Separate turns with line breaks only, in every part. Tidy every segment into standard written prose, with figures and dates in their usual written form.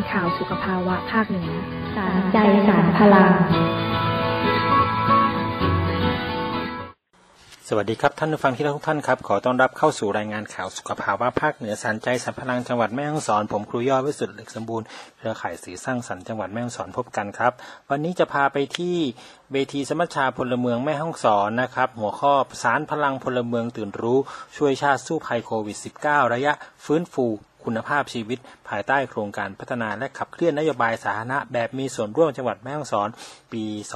ข่าวสุขภาวะภาคเหนือ
สารใจสารพลัง
สวัสดีครับท่านผู้ฟังที่รักทุกท่านครับขอต้อนรับเข้าสู่รายงานข่าวสุขภาวะภาคเหนือสารใจสารพลังจังหวัดแม่ฮ่องสอนผมครูยอดวิสุทธิ์เหล็กสมบูรณ์เครือข่ายสื่อสร้างสรรค์จังหวัดแม่ฮ่องสอนพบกันครับวันนี้จะพาไปที่เวทีสมัชชาพลเมืองแม่ฮ่องสอนนะครับหัวข้อสารพลังพลเมืองตื่นรู้ช่วยชาติสู้ภัยโควิด -19 ระยะฟื้นฟูคุณภาพชีวิตภายใต้โครงการพัฒนาและขับเคลื่อนนโยบายสาธารณะแบบมีส่วนร่วมจังหวัดแม่ฮ่องสอนปี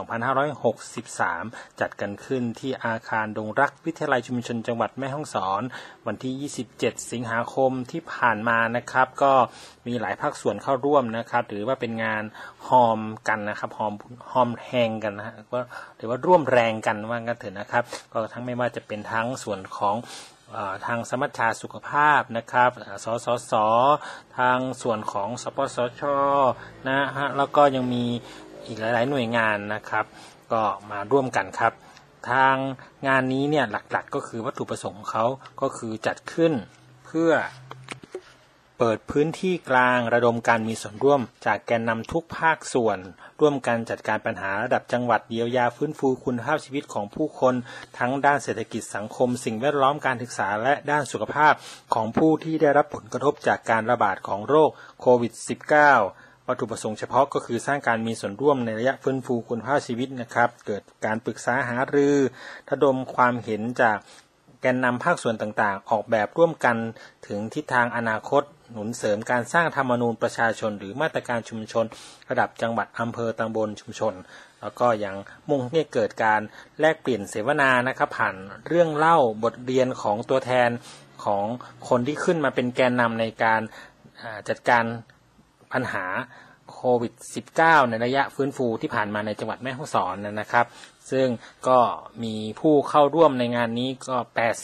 2563 จัดกันขึ้นที่อาคารดงรักวิทยาลัยชุมชนจังหวัดแม่ฮ่องสอนวันที่ 27 สิงหาคมที่ผ่านมานะครับก็มีหลายภาคส่วนเข้าร่วมนะครับหรือว่าเป็นงานฮอมกันนะครับฮอมแฮงกันนะฮะก็หรือว่าร่วมแรงกันว่างั้นเถอะนะครับก็ทั้งไม่ว่าจะเป็นทั้งส่วนของทางสมัชชาสุขภาพนะครับสสสทางส่วนของสปสชนะฮะแล้วก็ยังมีอีกหลายๆหน่วยงานนะครับก็มาร่วมกันครับทางงานนี้เนี่ยหลักๆก็คือวัตถุประสงค์ของเขาก็คือจัดขึ้นเพื่อเปิดพื้นที่กลางระดมการมีส่วนร่วมจากแกนนำทุกภาคส่วนร่วมกันจัดการปัญหาระดับจังหวัดเยียวยาฟื้นฟูคุณภาพชีวิตของผู้คนทั้งด้านเศรษฐกิจสังคมสิ่งแวดล้อมการศึกษาและด้านสุขภาพของผู้ที่ได้รับผลกระทบจากการระบาดของโรคโควิด -19 วัตถุประสงค์เฉพาะก็คือสร้างการมีส่วนร่วมในระยะฟื้นฟูคุณภาพชีวิตนะครับเกิดการปรึกษาหารือระดมความเห็นจากแกนนำภาคส่วนต่างๆออกแบบร่วมกันถึงทิศทางอนาคตหนุนเสริมการสร้างธรรมนูญประชาชนหรือมาตรการชุมชนระดับจังหวัดอำเภอตำบลชุมชนแล้วก็ยังมุ่งให้เกิดการแลกเปลี่ยนเสวนานะครับผ่านเรื่องเล่าบทเรียนของตัวแทนของคนที่ขึ้นมาเป็นแกนนำในการจัดการปัญหาโควิด -19 ในระยะฟื้นฟูที่ผ่านมาในจังหวัดแม่ฮ่องสอนนะครับซึ่งก็มีผู้เข้าร่วมในงานนี้ก็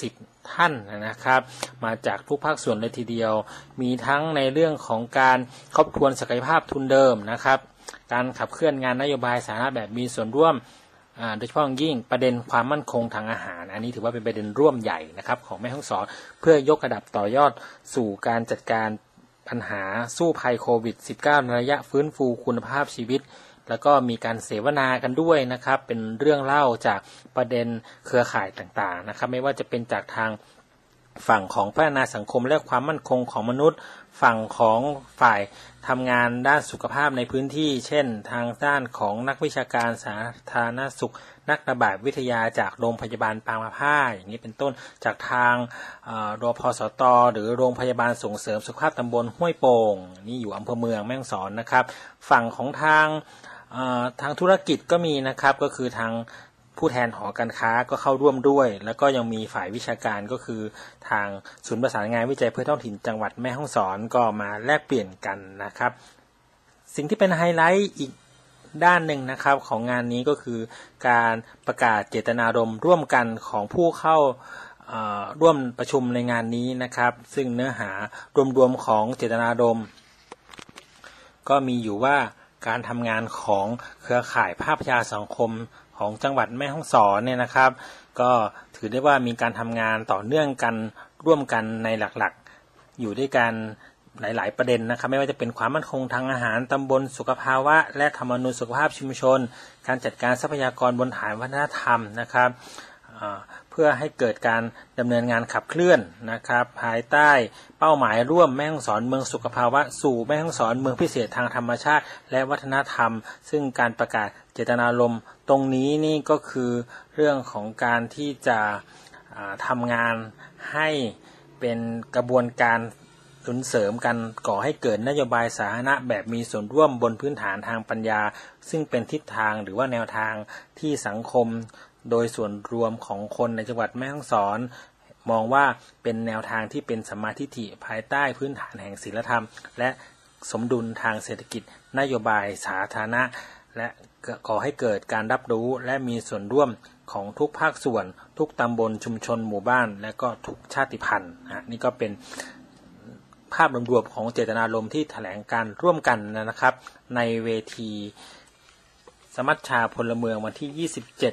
80ท่านนะครับมาจากทุกภาคส่วนเลยทีเดียวมีทั้งในเรื่องของการทบทวนศักยภาพทุนเดิมนะครับการขับเคลื่อนงานนโยบายสาธารณะแบบมีส่วนร่วมโดยเฉพาะยิ่งประเด็นความมั่นคงทางอาหารอันนี้ถือว่าเป็นประเด็นร่วมใหญ่นะครับของแม่ฮ่องสอนเพื่อยกระดับต่อยอดสู่การจัดการปัญหาสู้ภัยโควิด -19 ในระยะฟื้นฟูคุณภาพชีวิตแล้วก็มีการเสวนากันด้วยนะครับเป็นเรื่องเล่าจากประเด็นเครือข่ายต่างๆนะครับไม่ว่าจะเป็นจากทางฝั่งของพัฒนาสังคมและความมั่นคงของมนุษย์ฝั่งของฝ่ายทำงานด้านสุขภาพในพื้นที่เช่นทางด้านของนักวิชาการสาธารณสุขนักระบาดวิทยาจากโรงพยาบาลปางมะผ้าอย่างนี้เป็นต้นจากทางรพสตหรือโรงพยาบาลส่งเสริมสุขภาพตำบลห้วยโป่งนี่อยู่อำเภอเมืองแม่ฮ่องสอนนะครับฝั่งของทางธุรกิจก็มีนะครับก็คือทางผู้แทนหอการค้าก็เข้าร่วมด้วยแล้วก็ยังมีฝ่ายวิชาการก็คือทางศูนย์ประสานงานวิจัยเพื่อท้องถิ่นจังหวัดแม่ฮ่องสอนก็มาแลกเปลี่ยนกันนะครับสิ่งที่เป็นไฮไลท์อีกด้านหนึ่งนะครับของงานนี้ก็คือการประกาศเจตนารมณ์ร่วมกันของผู้เข้าร่วมประชุมในงานนี้นะครับซึ่งเนื้อหารวมๆของเจตนารมณ์ก็มีอยู่ว่าการทำงานของเครือข่ายภาคประชาสังคมของจังหวัดแม่ฮ่องสอนเนี่ยนะครับก็ถือได้ว่ามีการทำงานต่อเนื่องกันร่วมกันในหลักๆอยู่ด้วยกันหลายๆประเด็นนะครับไม่ว่าจะเป็นความมั่นคงทางอาหารตำบลสุขภาวะและธรรมนูญสุขภาพชุมชนการจัดการทรัพยากรบนฐานวัฒนธรรมนะครับเพื่อให้เกิดการดำเนินงานขับเคลื่อนนะครับภายใต้เป้าหมายร่วมแม่ฮ่องสอนเมืองสุขภาวะสู่แม่ฮ่องสอนเมืองพิเศษทางธรรมชาติและวัฒนธรรมซึ่งการประกาศเจตนารมณ์ตรงนี้นี่ก็คือเรื่องของการที่จะทำงานให้เป็นกระบวนการหนุนเสริมกันก่อให้เกิดนโยบายสาธารณะแบบมีส่วนร่วมบนพื้นฐานทางปัญญาซึ่งเป็นทิศทางหรือว่าแนวทางที่สังคมโดยส่วนรวมของคนในจังหวัดแม่ฮ่องสอนมองว่าเป็นแนวทางที่เป็นสัมมาทิฏฐิภายใต้พื้นฐานแห่งศีลธรรมและสมดุลทางเศรษฐกิจนโยบายสาธารณะและก่อให้เกิดการรับรู้และมีส่วนร่วมของทุกภาคส่วนทุกตำบลชุมชนหมู่บ้านและก็ทุกชาติพันธุ์นี่ก็เป็นภาพรวมของเจตนารมณ์ที่แถลงการร่วมกันนะครับในเวทีสมัชชาพลเมืองวันที่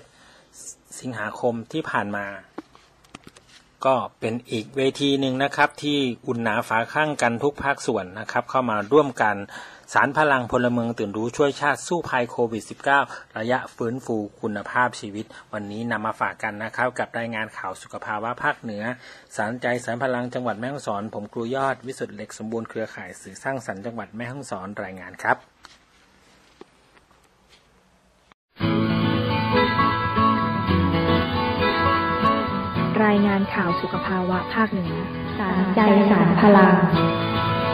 27สิงหาคมที่ผ่านมาก็เป็นอีกเวทีหนึ่งนะครับที่อุ่นหนาฝาข้างกันทุกภาคส่วนนะครับเข้ามาร่วมกันสารพลังพลเมืองตื่นรู้ช่วยชาติสู้ภัยโควิด -19 ระยะฟื้นฟูคุณภาพชีวิตวันนี้นำมาฝากกันนะครับกับรายงานข่าวสุขภาวะภาคเหนือสารใจสารพลังจังหวัดแม่ฮ่องสอนผมครูยอดวิสุทธิ์เหล็กสมบูรณ์เครือข่ายสื่อสร้างสรรค์จังหวัดแม่ฮ่องสอนรายงานครับ
รายงานข่าวสุขภาวะภาคเหนือ
สารใจสารพลัง